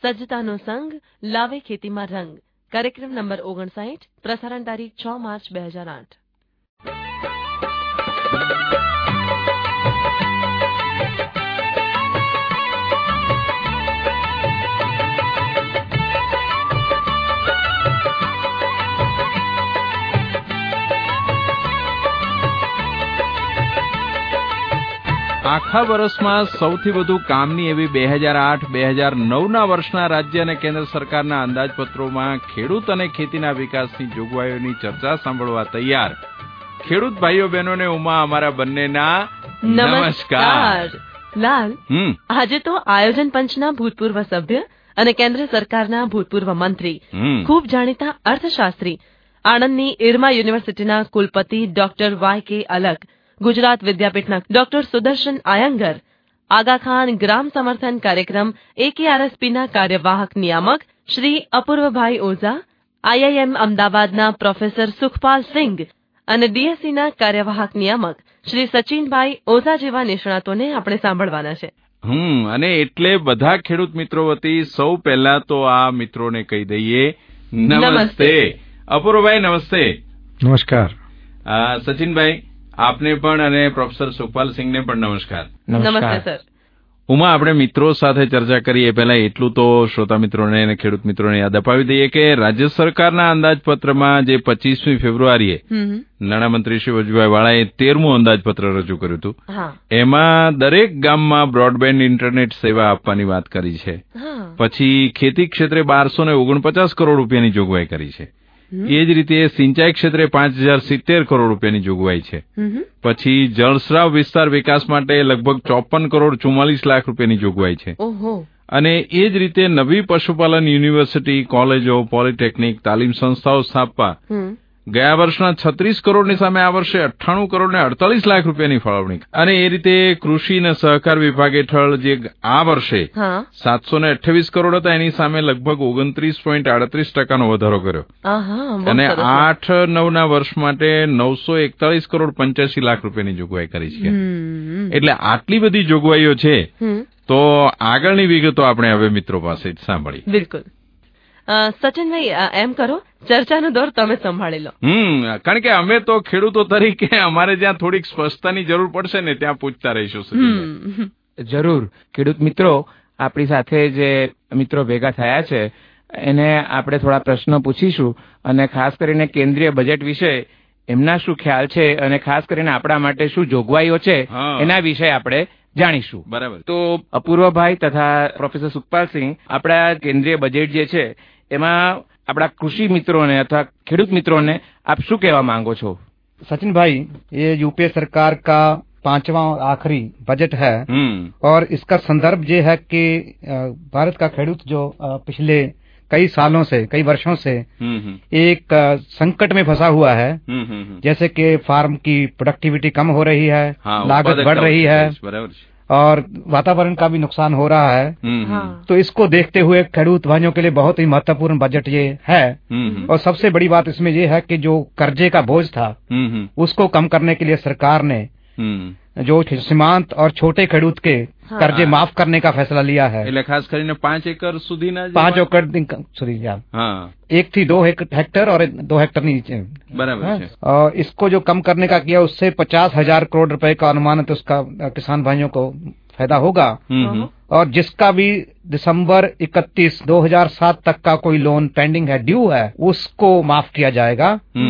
સજ્જતાનો સંગ લાવે ખેતીમાં રંગ. કાર્યક્રમ નંબર 59, પ્રસારણ તારીખ 6 માર્ચ 2008. આખા વર્ષમાં સૌથી વધુ કામની એવી 2008-2009ના વર્ષના રાજ્ય અને કેન્દ્ર સરકારના અંદાજપત્રોમાં ખેડૂત અને ખેતીના વિકાસની જોગવાઈઓની ચર્ચા સાંભળવા તૈયાર ખેડૂત ભાઈઓ બહેનોને ઉમા અમારા બંનેના નમસ્કાર. લાલ, આજે તો આયોજન પંચના ભૂતપૂર્વ સભ્ય અને કેન્દ્ર સરકારના ભૂતપૂર્વ મંત્રી, ખૂબ જાણીતા અર્થશાસ્ત્રી, આણંદની ઇરમા યુનિવર્સિટીના કુલપતિ ડોક્ટર Y.K. અલક, ગુજરાત વિદ્યાપીઠના ડોક્ટર સુદર્શન આયંગર, આગા ખાન ગ્રામ સમર્થન કાર્યક્રમ AKRSPના કાર્યવાહક નિયામક શ્રી અપૂર્વભાઈ ઓઝા, IIM અમદાવાદના પ્રોફેસર સુખપાલ સિંઘ અને DSCના કાર્યવાહક નિયામક શ્રી સચિનભાઈ ઓઝા જેવા નિષ્ણાતોને આપણે સાંભળવાના છે. અને એટલે બધા ખેડૂત મિત્રો વતી સૌ પહેલા તો આ મિત્રોને કહી દઈએ નમસ્તે. અપૂર્વભાઈ નમસ્તે. નમસ્કાર. સચિનભાઈ આપને પણ અને પ્રોફેસર સુખપાલ સિંઘને પણ નમસ્કાર. નમસ્તે સર. ઉમા, આપણે મિત્રો સાથે ચર્ચા કરીએ પહેલા એટલું તો શ્રોતા મિત્રોને અને ખેડૂત મિત્રોને યાદ અપાવી દઈએ કે રાજ્ય સરકારના અંદાજપત્રમાં જે 25મી ફેબ્રુઆરીએ નાણામંત્રી શ્રી વજુભાઈ વાળાએ 13મું અંદાજપત્ર રજૂ કર્યું હતું, એમાં દરેક ગામમાં બ્રોડબેન્ડ ઇન્ટરનેટ સેવા આપવાની વાત કરી છે. પછી ખેતી ક્ષેત્રે 1249 કરોડ રૂપિયાની જોગવાઈ કરી છે. એ જ રીતે સિંચાઈ ક્ષેત્રે 5070 કરોડ રૂપિયાની જોગવાઈ છે. પછી જળસ્રાવ વિસ્તાર વિકાસ માટે લગભગ 54 કરોડ 44 લાખ રૂપિયાની જોગવાઈ છે. અને એ જ રીતે નવી પશુપાલન યુનિવર્સિટી, કોલેજો, પોલિટેકનિક, તાલીમ સંસ્થાઓ સ્થાપવા ગયા વર્ષના 36 કરોડની સામે આ વર્ષે 98 કરોડ ને 48 લાખ રૂપિયાની ફાળવણી. અને એ રીતે કૃષિ અને સહકાર વિભાગ હેઠળ જે આ વર્ષે 728 કરોડ હતા એની સામે લગભગ 29.38% વધારો કર્યો. અને 8-9ના વર્ષ માટે 941 કરોડ 85 લાખ રૂપિયાની જોગવાઈ કરી છે. એટલે આટલી બધી જોગવાઈઓ છે, તો આગળની વિગતો આપણે હવે મિત્રો પાસે જ સાંભળી. બિલકુલ. સચિનભાઈ, એમ કરો, ચર્ચાનો દોર તમે સંભાળી લો. કારણ કે અમે તો ખેડૂતો તરીકે અમારે જ્યાં થોડીક સ્પષ્ટતાની જરૂર પડશે ને ત્યાં પૂછતા રહીશું. જરૂર. ખેડૂત મિત્રો, આપણી સાથે જે મિત્રો ભેગા થયા છે એને આપણે થોડા પ્રશ્નો પૂછીશું અને ખાસ કરીને કેન્દ્રીય બજેટ વિશે એમના શું ખ્યાલ છે અને ખાસ કરીને આપણા માટે શું જોગવાઈઓ છે એના વિશે આપણે જાણીશું. બરાબર. તો અપૂર્વભાઈ તથા પ્રોફેસર સુખપાલસિંહ, આપણા કેન્દ્રીય બજેટ જે છે એમાં આપણા કૃષિ મિત્રોને અથવા ખેડૂત મિત્રોને આપ શું કહેવા માંગો છો? सचिन भाई, ये यूपीए सरकार का 5वां और आखिरी बजट है और इसका संदर्भ ये है कि भारत का खेडूत जो पिछले कई सालों से, कई वर्षों से एक संकट में फंसा हुआ है. जैसे कि फार्म की प्रोडक्टिविटी कम हो रही है, लागत बढ़ रही है और वातावरण का भी नुकसान हो रहा है. तो इसको देखते हुए खेडूत भाइयों के लिए बहुत ही महत्वपूर्ण बजट ये है. और सबसे बड़ी बात इसमें ये है कि जो कर्जे का बोझ था उसको कम करने के लिए सरकार ने जो सीमांत और छोटे खेडूत के कर्जे माफ करने का फैसला लिया है. એટલે ખાસ કરીને 5 એકર સુધીના 5 એકર સુધી, 1 થી 2 हेक्टर और 2 हेक्टर नीचे. बराबर है. और इसको जो कम करने का किया उससे 50,000 करोड़ रुपए का अनुमानित उसका किसान भाइयों को फायदा होगा. और जिसका भी दिसंबर 31, 2007 तक का कोई लोन पेंडिंग है, ड्यू है, उसको माफ किया जाएगा.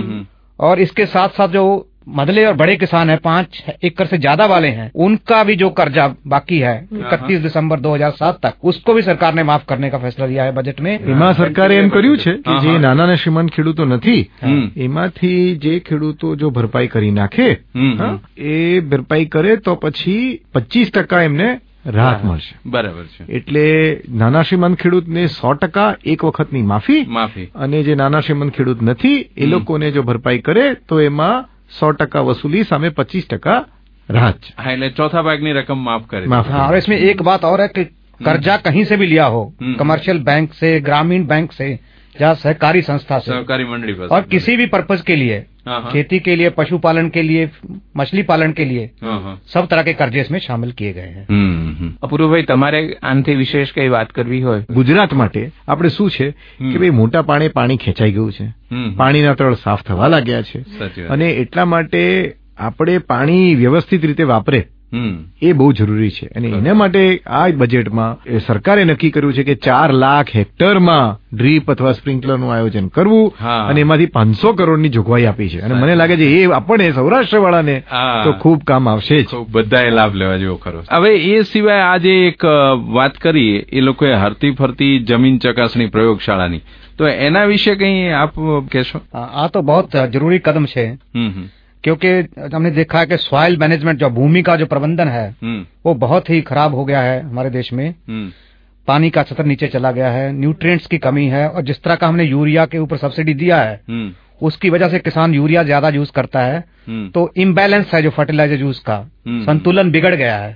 और इसके साथ साथ जो मदले और बड़े किसान हैं, 5 एकड़ से ज्यादा वाले हैं, उनका भी जो कर्जा बाकी है 31 दिसंबर 2007 तक, उसको भी सरकार ने माफ करने का फैसला लिया है बजट में. એમાં સરકારે એમ કર્યું છે કે જે નાના અને શ્રીમંત ખેડૂતો નથી એમાંથી જે ખેડૂતો જો ભરપાઈ કરી નાખે એ ભરપાઈ કરે તો પછી 25% એમને રાહત મળશે. બરાબર છે. એટલે નાના શ્રીમંત ખેડૂતને 100% એક વખતની માફી, અને જે નાના શ્રીમંત ખેડૂત નથી એ લોકોને જો ભરપાઈ કરે તો એમાં 100% वसूली सामे 25% राहत. हाँ, એટલે ચોથા ભાગની રકમ माफ करे. हाँ, और इसमें एक बात और है कि कर्जा कहीं से भी लिया हो, कमर्शियल बैंक से, ग्रामीण बैंक से जहाँ सहकारी संस्था से, सहकारी मंडली और किसी भी पर्पज के लिए, खेती के लिए, पशुपालन के लिए, मछली पालन के लिए, सब तरह के कर्जे इसमें शामिल किए गए हैं. અપૂર્વભાઈ, તમારે આનાથી વિશેષ કઈ વાત કરવી હોય? ગુજરાત માટે આપણે શું છે કે ભાઈ મોટા પાણી ખેંચાઈ ગયું છે, પાણીના તળ સાફ થવા લાગ્યા છે, અને એટલા માટે આપણે પાણી વ્યવસ્થિત રીતે વાપરે એ બહુ જરૂરી છે. અને એના માટે આ બજેટમાં સરકારે નક્કી કર્યું છે કે 4 લાખ હેક્ટરમાં ડ્રીપ અથવા સ્પ્રિંકલરનું આયોજન કરવું, અને એમાંથી 500 કરોડની જોગવાઈ આપી છે. અને મને લાગે છે એ આપણે સૌરાષ્ટ્ર વાળાને તો ખૂબ કામ આવશે જ. બધાએ લાભ લેવા જેવો ખરો. હવે એ સિવાય આજે એક વાત કરી એ લોકોએ હરતી ફરતી જમીન ચકાસણી પ્રયોગશાળાની, તો એના વિશે કઈ આપ કહેશો? આ તો બહુ જરૂરી કદમ છે, क्योंकि हमने देखा है कि सॉइल मैनेजमेंट जो भूमि का जो प्रबंधन है वो बहुत ही खराब हो गया है हमारे देश में. पानी का स्तर नीचे चला गया है, न्यूट्रिएंट्स की कमी है, और जिस तरह का हमने यूरिया के ऊपर सब्सिडी दिया है उसकी वजह से किसान यूरिया ज्यादा यूज करता है, तो इम्बैलेंस है जो फर्टिलाइजर यूज का, संतुलन बिगड़ गया है.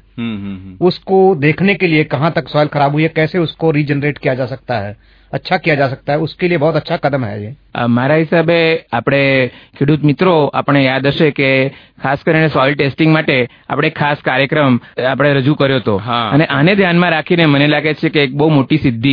उसको देखने के लिए कहाँ तक सॉइल खराब हुई है, कैसे उसको रीजनरेट किया जा सकता है, अच्छा किया जा सकता है, उसके लिए बहुत अच्छा कदम है ये. મારા હિસાબે આપણે ખેડૂત મિત્રો આપણે યાદ હશે કે ખાસ કરીને સોઇલ ટેસ્ટિંગ માટે આપણે ખાસ કાર્યક્રમ આપણે રજૂ કર્યો હતો, અને આને ધ્યાનમાં રાખીને મને લાગે છે કે એક બહુ મોટી સિદ્ધિ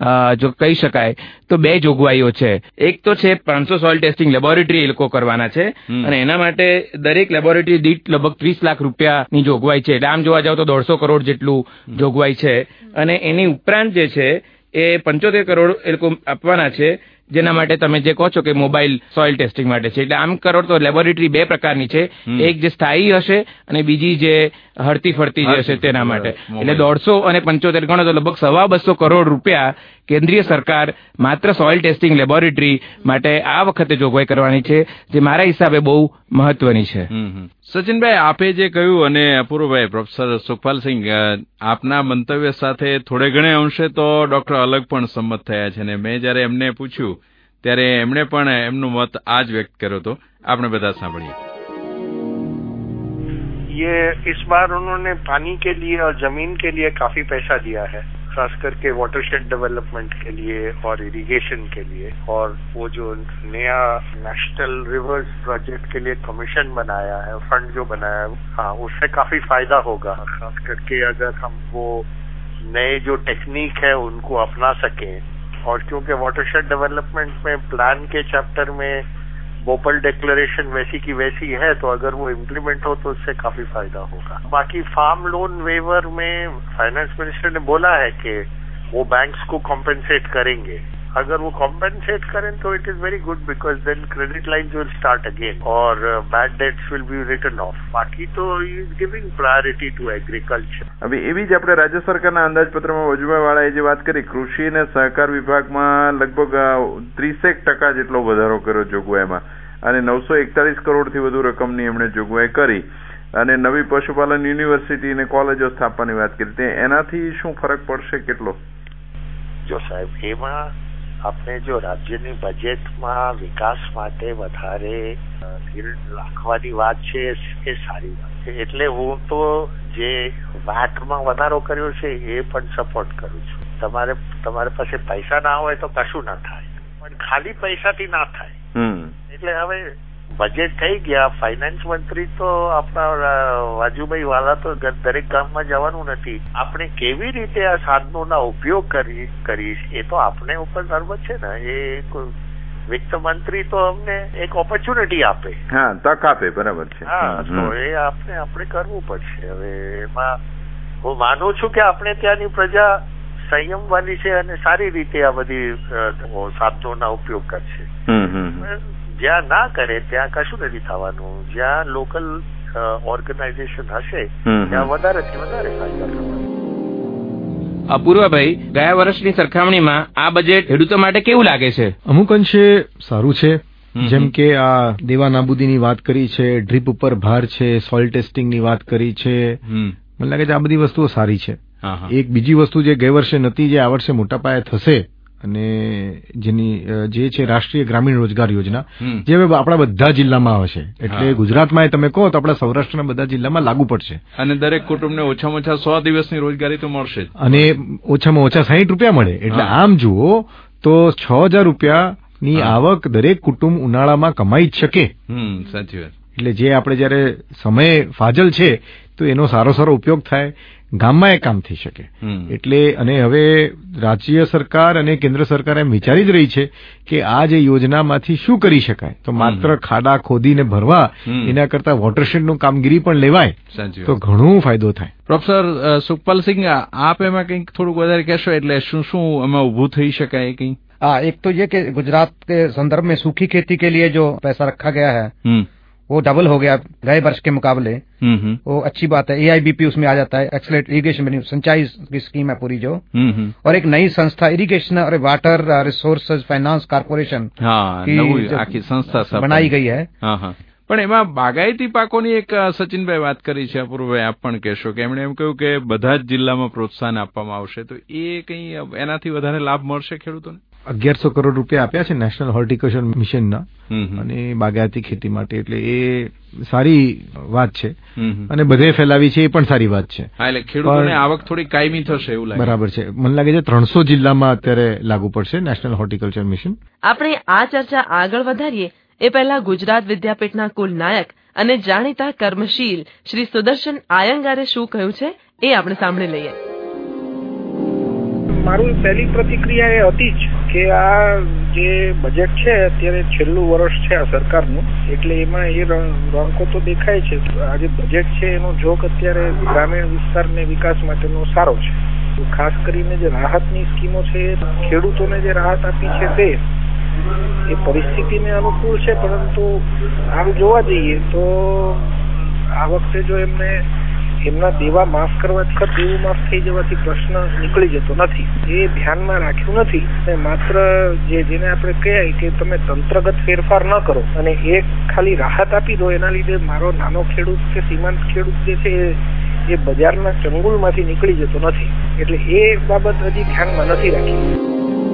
જો કહી શકાય તો 2 જોગવાઈઓ છે. એક તો છે 500 સોઇલ ટેસ્ટિંગ લેબોરેટરી એ લોકો કરવાના છે, અને એના માટે દરેક લેબોરેટરી દીઠ લગભગ 30 લાખ રૂપિયાની જોગવાઈ છે. એટલે આમ જોવા જાવ તો 150 કરોડ જેટલું જોગવાઈ છે. અને એની ઉપરાંત જે છે એ 75 કરોડ એ લોકો આપવાના છે, જેના માટે તમે જે કહો છો કે મોબાઈલ સોઇલ ટેસ્ટિંગ માટે છે. એટલે આમ કરો તો લેબોરેટરી 2 પ્રકારની છે, એક જે સ્થાયી હશે અને બીજી જે હરતી ફરતી જે હશે તેના માટે. એટલે 150 અને 75 ગણો તો લગભગ 250 કરોડ રૂપિયા કેન્દ્રીય સરકાર માત્ર સોઇલ ટેસ્ટિંગ લેબોરેટરી માટે આ વખતે જોગવાઈ કરવાની છે, જે મારા હિસાબે બહુ મહત્વની છે. સચિનભાઈ, આપે જે કહ્યું, અને અપૂર્વભાઈ પ્રોફેસર સુખપાલસિંહ આપના મંતવ્ય સાથે થોડે ઘણે અંશે તો ડોક્ટર અલગ પણ સંમત થયા છે, અને મેં જયારે એમને પૂછ્યું ત્યારે એમણે પણ એમનો મત આ જ વ્યક્ત કર્યો હતો. આપણે બધા સાંભળીએ. ये इस बार उन्होंने पानी के लिए और जमीन के लिए काफी पैसा दिया है, खास करके वाटरशेड डेवलपमेंट के लिए और इरिगेशन के लिए. और वो जो नया नेशनल रिवर्स प्रोजेक्ट के लिए कमीशन बनाया है, फंड जो बनाया है, हाँ, उससे काफी फायदा होगा. खास करके अगर हम वो नए जो टेक्निक है उनको अपना सकें, और क्योंकि वाटरशेड डेवलपमेंट में प्लान के चैप्टर में भोपाल डिक्लेरेशन वैसी की वैसी है, तो अगर वो इम्प्लीमेंट हो तो उससे काफी फायदा होगा. बाकी फार्म लोन वेवर में फाइनेंस मिनिस्टर ने बोला है कि वो बैंक्स को कॉम्पेंसेट करेंगे. अगर वो कॉम्पेंसेट करें तो it is very good, because then credit lines will start again और bad debts will be written off. बाकी तो he is giving priority to agriculture. હવે એવી જ આપણે રાજ્ય સરકારના અંદાજપત્રમાં વજુભાઈવાળાએ જે વાત કરી, કૃષિ અને સહકાર વિભાગમાં લગભગ 30% જેટલો વધારો કર્યો જોગવાઈમાં, અને 941 કરોડથી વધુ રકમની એમણે જોગવાઈ કરી, અને નવી પશુપાલન યુનિવર્સિટી અને કોલેજો સ્થાપવાની વાત કરી. તે એનાથી શું ફરક પડશે, કેટલો? જો સાહેબ, એમાં આપણે જો રાજ્યની બજેટમાં વિકાસ માટે વધારે રાખવાની વાત છે એ સારી વાત છે. એટલે હું તો જે વાટમાં વધારો કર્યો છે એ પણ સપોર્ટ કરું છું. તમારે પાસે પૈસા ના હોય તો કશું ના થાય, પણ ખાલી પૈસાથી ના થાય. એટલે હવે બજેટ થઈ ગયા, ફાઇનાન્સ મંત્રી તો આપણા વાજુભાઈ વાલા તો દરેક ગામમાં જવાનું નથી. આપણે કેવી રીતે આ સાધનોના ઉપયોગ કરીશ એ તો આપણે ઉપર સર્વ છે ને. એ વિત્ત મંત્રી તો અમને એક ઓપોર્ચ્યુનિટી આપે, હા, તક આપે, બરાબર છે. હા, તો એ આપણે કરવું પડશે. હવે એમાં હું માનું છું કે આપણે ત્યાંની પ્રજા સંયમ વાળી છે અને સારી રીતે આ બધી સાધનોના ઉપયોગ કરશે. જ્યાં ના કરે ત્યાં કશું નથી થવાનું. જ્યાં લોકલ ઓર્ગેનાઇઝેશન હશે ત્યાં વધારેથી વધારે ફાયદા થવાના. અપૂર્વભાઈ, ગયા વર્ષની સરખામણીમાં આ બજેટ ખેડૂતો માટે કેવું લાગે છે? અમુક અંશે સારું છે. જેમ કે આ દેવા નાબૂદીની વાત કરી છે, ડ્રીપ ઉપર ભાર છે, સોઇલ ટેસ્ટિંગની વાત કરી છે. મને લાગે છે આ બધી વસ્તુઓ સારી છે. એક બીજી વસ્તુ જે ગઈ વર્ષે નથી, જે આ વર્ષે મોટા પાયે થશે, અને જેની જે છે રાષ્ટ્રીય ગ્રામીણ રોજગાર યોજના, જે હવે આપણા બધા જિલ્લામાં આવશે. એટલે ગુજરાતમાં તમે કહો તો આપણા સૌરાષ્ટ્રના બધા જિલ્લામાં લાગુ પડશે, અને દરેક કુટુંબને ઓછામાં ઓછા 100 દિવસની રોજગારી તો મળશે, અને ઓછામાં ઓછા 60 રૂપિયા મળે. એટલે આમ જુઓ તો 6,000 રૂપિયાની આવક દરેક કુટુંબ ઉનાળામાં કમાઈ જ શકે. સાચી વાત. એટલે જે આપણે જયારે સમય ફાજલ છે તો એનો સારો ઉપયોગ થાય, ગામમાં એ કામ થઈ શકે. એટલે અને હવે રાજ્ય સરકાર અને કેન્દ્ર સરકાર એમ વિચારી જ રહી છે કે આ જે યોજનામાંથી શું કરી શકાય. તો માત્ર ખાડા ખોદીને ભરવા એના કરતા વોટરશેડનું કામગીરી પણ લેવાય તો ઘણો ફાયદો થાય. પ્રોફેસર સુખપાલસિંહ, આપ એમાં કંઈક થોડુંક વધારે કહેશો, એટલે શું એમાં ઉભું થઈ શકાય કંઈ? हाँ, एक तो ये कि गुजरात के संदर्भ में सूखी खेती के लिए जो पैसा रखा गया है वो डबल हो गया गए वर्ष के मुकाबले. वो अच्छी बात है. AIBP उसमें आ जाता है, एक्सलेट इरिगेशन सिंचाई की स्कीम है पूरी जो. और एक नई संस्था इरिगेशन और वाटर रिसोर्सेज फाइनेंस कॉर्पोरेशन की संस्था बनाई गई है. પણ એમાં બાગાયતી પાકોની એક સચિનભાઈ વાત કરી છે, અપૂર્વભાઈ આપ પણ કહેશો કે એમણે એમ કહ્યું કે બધા જ જિલ્લામાં પ્રોત્સાહન આપવામાં આવશે, તો એ કંઈ એનાથી વધારે લાભ મળશે ખેડૂતોને? 1100 કરોડ રૂપિયા આપ્યા છે નેશનલ હોર્ટિકલ્ચર મિશનના અને બાગાયતી ખેતી માટે, એટલે એ સારી વાત છે અને બધે ફેલાવી છે એ પણ સારી વાત છે. એટલે ખેડૂતોને આવક થોડી કાયમી થશે એવું લાગે. બરાબર છે. મને લાગે છે 300 જિલ્લામાં અત્યારે લાગુ પડશે નેશનલ હોર્ટિકલ્ચર મિશન. આપણે આ ચર્ચા આગળ વધારીએ એ પહેલા ગુજરાત વિદ્યાપીઠના કુલ નાયક અને જાણીતા કર્મશીલ શ્રી સુદર્શન આયંગારે શું કહ્યું છે એ આપણે સાંભળી લઈએ. મારું પહેલી પ્રતિક્રિયા એ હતી જ કે આ જે બજેટ છે અત્યારે છેલ્લું વર્ષ છે આ સરકારનું, એટલે એમાં એ રંકો તો દેખાય છે. આ જે બજેટ છે એનો જોક અત્યારે ગ્રામીણ વિસ્તારને વિકાસ માટેનો સારો છે. ખાસ કરીને જે રાહતની સ્કીમો છે, ખેડૂતોને જે રાહત આપી છે તે એ પરિસ્થિતિને અનુકૂળ છે, પરંતુ આમ જોવા જઈએ તો આ વખતે જો એમને એમના દેવા માફ કરવાથી દેવું માફ થઈ જવાથી પ્રશ્ન નીકળી જતો નથી, એ ધ્યાનમાં રાખ્યું નથી. અને માત્ર જેને આપણે કહેવાય કે તમે તંત્રગત ફેરફાર ન કરો અને એક ખાલી રાહત આપી દો, એના લીધે મારો નાનો ખેડૂત કે સીમાંત ખેડૂત જે છે એ બજારના ચંગુલમાંથી નીકળી જતો નથી. એટલે એ બાબત હજી ધ્યાનમાં નથી રાખી.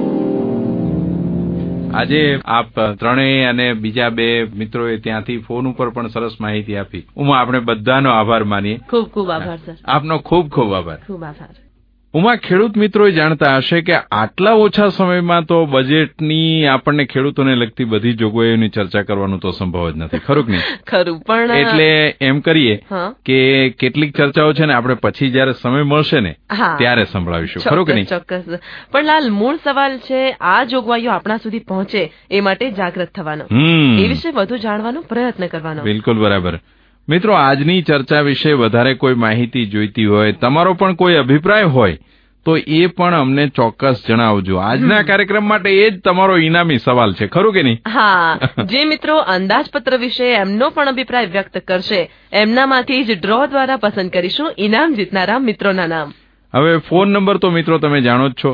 આજે આપ ત્રણેય અને બીજા બે મિત્રોએ ત્યાંથી ફોન ઉપર પણ સરસ માહિતી આપી. ઉમા, આપણે બધાનો આભાર માનીએ. ખૂબ ખૂબ આભાર સર. આપનો ખૂબ ખૂબ આભાર. ખૂબ આભાર. ઉમા, ખેડૂત મિત્રો જાણતા હશે કે આટલા ઓછા સમયમાં તો બજેટની આપણને ખેડૂતોને લગતી બધી જોગવાઈઓની ચર્ચા કરવાનું તો સંભવ જ નથી, ખરું કે નહીં? ખરું. પણ એટલે એમ કરીએ કે કેટલીક ચર્ચાઓ છે ને આપણે પછી જયારે સમય મળશે ને ત્યારે સંભળાવીશું, ખરું કે નહીં? ચોક્કસ. પણ લાલ, મૂળ સવાલ છે આ જોગવાઈઓ આપણા સુધી પહોંચે એ માટે જાગૃત થવાનો, એ વિશે વધુ જાણવાનો પ્રયત્ન કરવાનો. બિલકુલ બરાબર. મિત્રો, આજની ચર્ચા વિશે વધારે કોઈ માહિતી જોઈતી હોય, તમારો પણ કોઈ અભિપ્રાય હોય તો એ પણ અમને ચોક્કસ જણાવજો. આજના કાર્યક્રમ માટે એ જ તમારો ઇનામી સવાલ છે, ખરું કે નહીં? હા. જે મિત્રો અંદાજપત્ર વિશે એમનો પણ અભિપ્રાય વ્યક્ત કરશે એમનામાંથી જ ડ્રો દ્વારા પસંદ કરીશું ઇનામ જીતનારા મિત્રોના નામ. હવે ફોન નંબર તો મિત્રો તમે જાણો જ છો,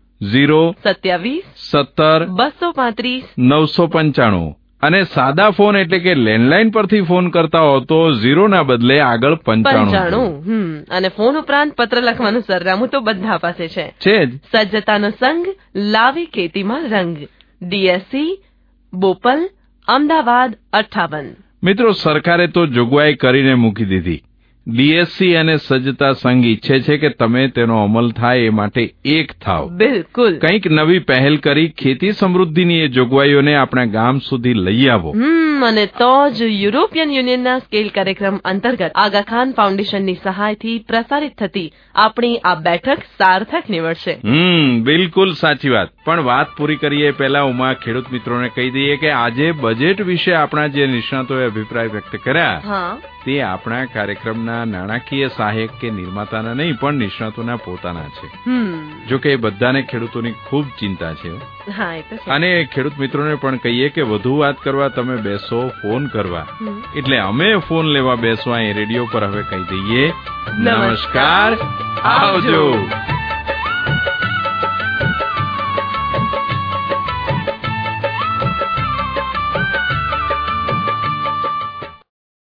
027 17 235 995. અને સાદા ફોન એટલે કે લેન્ડલાઇન પરથી ફોન કરતા હો તો 0 ના બદલે આગળ 95. અને ફોન ઉપરાંત પત્ર લખવાનું સરનામું તો બધા પાસે છે જ. સજ્જતાનો સંઘ, લાવી ખેતીમાં રંગ, DSC, બોપલ, અમદાવાદ 58. મિત્રો, સરકારે તો જોગવાઈ કરીને મૂકી દીધી. DSC અને સજ્જતા સંઘ ઈચ્છે છે કે તમે તેનો અમલ થાય એ માટે એક થાવ. બિલકુલ. કંઈક નવી પહેલ કરી ખેતી સમૃદ્ધિની એ જોગવાઈઓને આપણા ગામ સુધી લઈ આવો. અને તો જ યુરોપિયન યુનિયનના સ્કેલ કાર્યક્રમ અંતર્ગત આગા ખાન ફાઉન્ડેશનની સહાયથી પ્રસારિત થતી આપણી આ બેઠક સાર્થક નીવડશે. બિલકુલ સાચી વાત. પણ વાત પૂરી કરીએ પહેલા ઉમા, ખેડૂત મિત્રોને કહી દઈએ કે આજે બજેટ વિશે આપણા જે નિષ્ણાતોએ અભિપ્રાય વ્યક્ત કર્યા તે આપણા કાર્યક્રમના નાણાકીય સહાયક કે નિર્માતાના નહીં પણ નિષ્ણાતોના પોતાના છે. જો કે બધાને ખેડૂતોની ખૂબ ચિંતા છે. અને ખેડૂત મિત્રોને પણ કહીએ કે વધુ વાત કરવા તમે બેસો ફોન કરવા, એટલે અમે ફોન લેવા બેસવા એ રેડિયો પર હવે કહી દઈએ નમસ્કાર, આવજો.